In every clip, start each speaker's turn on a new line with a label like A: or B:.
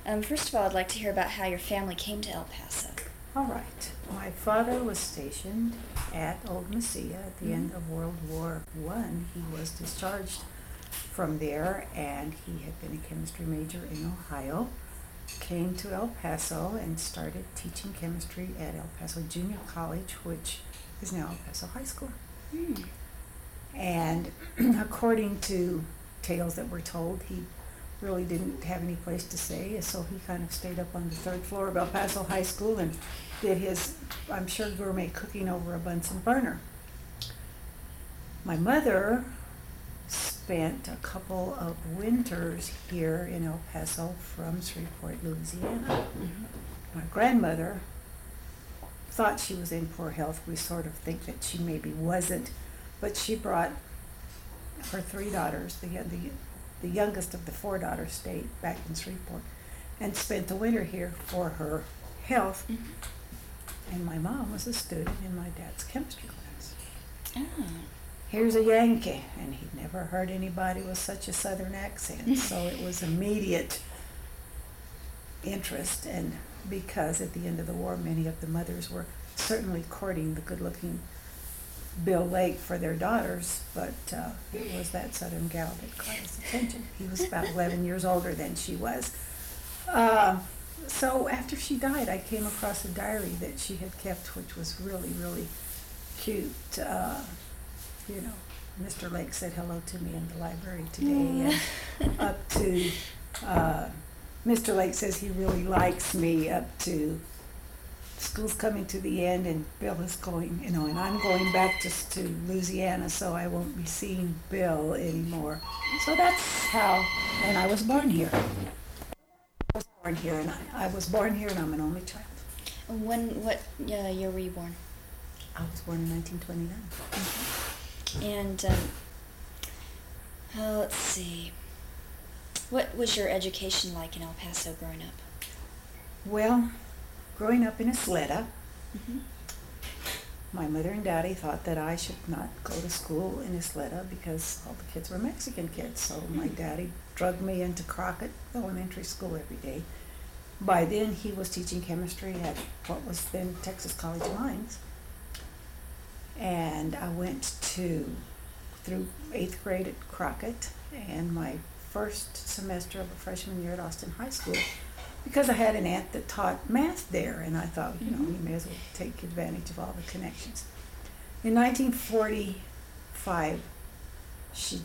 A: First of all, I'd like to hear about how your family came to El Paso.
B: All right. My father was stationed at Old Mesilla at the end of World War I. He was discharged from there, and he had been a chemistry major in Ohio. Came to El Paso and started teaching chemistry at El Paso Junior College, which is now El Paso High School. And according to tales that were told, he really didn't have any place to stay, so he kind of stayed up on the third floor of El Paso High School and did his, I'm sure, gourmet cooking over a Bunsen burner. My mother spent a couple of winters here in El Paso from Shreveport, Louisiana. My grandmother thought she was in poor health. We sort of think that she maybe wasn't, but she brought her three daughters, the youngest of the four daughters stayed back in Shreveport and spent the winter here for her health. And my mom was a student in my dad's chemistry class. Here's a Yankee, and he'd never heard anybody with such a southern accent, so it was immediate interest. And because at the end of the war, many of the mothers were certainly courting the good-looking Bill Lake for their daughters, but it was that southern gal that caught his attention. He was about 11 years older than she was. So after she died, I came across a diary that she had kept, which was really, really cute. You know, Mr. Lake said hello to me in the library today, and up to, Mr. Lake says he really likes me up to school's coming to the end and Bill is going, you know, and I'm going back to Louisiana, so I won't be seeing Bill anymore. So that's how, and I was born here. I was born here and I'm an only child.
A: What year were you born?
B: I was born in 1929.
A: And, let's see. What was your education like in El Paso growing up?
B: Well, growing up in Isleta, my mother and daddy thought that I should not go to school in Isleta because all the kids were Mexican kids. So my daddy drugged me into Crockett Elementary School every day. By then, he was teaching chemistry at what was then Texas College of Mines. And I went through 8th grade at Crockett and my first semester of a freshman year at Austin High School, because I had an aunt that taught math there, and I thought, you know, you may as well take advantage of all the connections. In 1943, she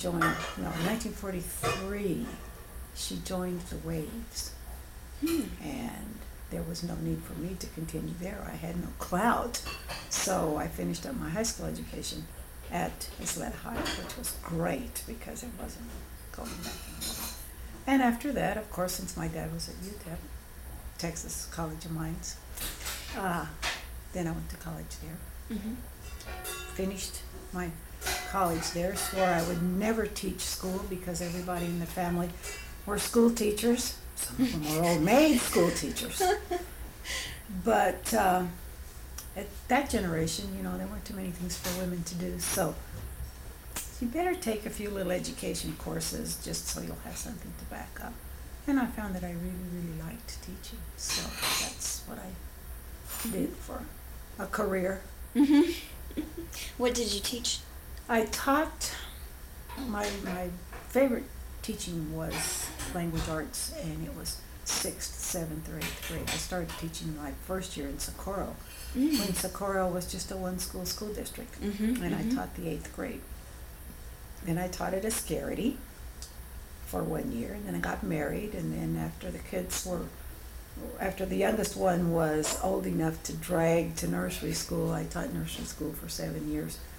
B: joined the Waves, and there was no need for me to continue there. I had no clout, so I finished up my high school education at Isleta High, which was great because it wasn't going back anymore. And after that, of course, since my dad was at UTEP, Texas College of Mines, then I went to college there. Finished my college there, swore I would never teach school because everybody in the family were school teachers. Some of them were old maid school teachers. But at that generation, you know, there weren't too many things for women to do, so you better take a few little education courses just so you'll have something to back up. And I found that I really, really liked teaching, so that's what I did for a career.
A: What did you teach?
B: I taught, my favorite teaching was language arts, and it was 6th, 7th, or 8th grade. I started teaching my first year in Socorro, when Socorro was just a one-school school district, and I taught the 8th grade. Then I taught at Ascarity for 1 year, and then I got married, and then after the youngest one was old enough to drag to nursery school, I taught nursery school for 7 years.